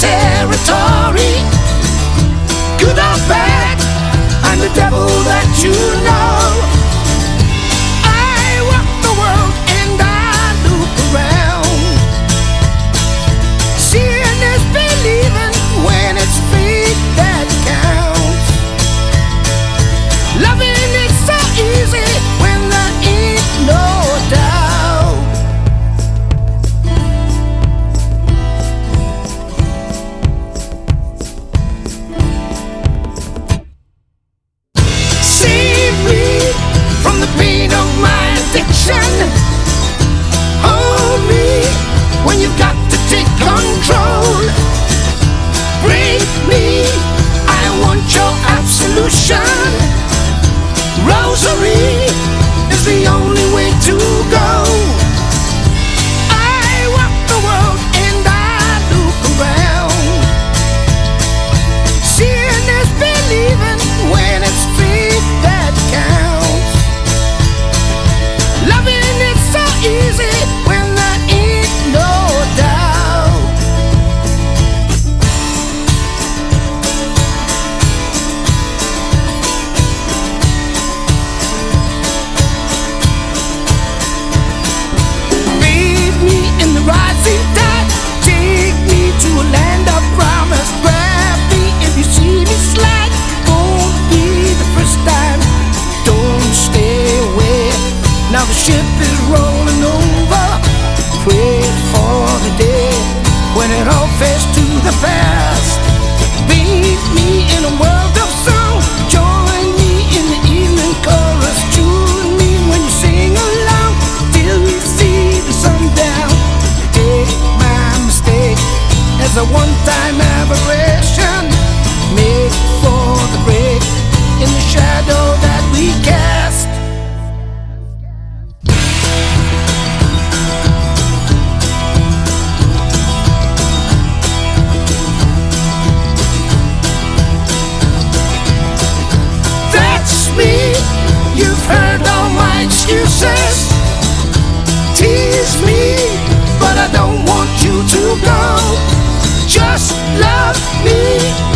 territory. Good or bad, I'm the devil that you know. I walk the world and I look around. Seeing is believing when it's faith that counts. Loving is so easy when there ain't no doubt. Save me from the pain of my addiction. Hold me when you've got to take control. Break me, I want your absolution. Rosary is the only way to go. I walk the world and I look around. Seeing is believing when it's faith that counts. Loving is so easy when there ain't no doubt. Bathe me in the rising tide. Take me to a land of promise. Grab me if you see me slide. Won't be the first time. Don't stay away. Now the ship is rolling over. Pray for the day when it all fades to the past. Bathe me in a world of song. Join me in the evening chorus. Tune me when you sing along till we see the sundown. Take my mistake as a one-time aberration. Make for the break in the shadow that we cast. That's me. You've heard all my excuses. Tease me, but I don't want you to go. Just love me